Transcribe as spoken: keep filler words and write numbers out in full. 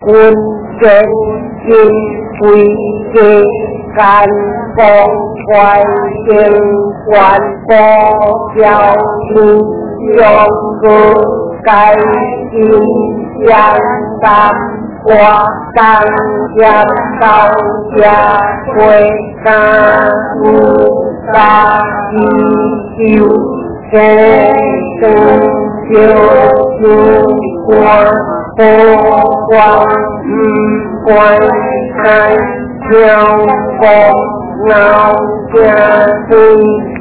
quân trên kim quý kê can con quay trên quan co giao lưu dòng cơ cái kim giang tam qua tăng giang cao gia quê ca u ta y yêu thế tư yêu yêu qua hô quang quay hai theo con ngao cha tư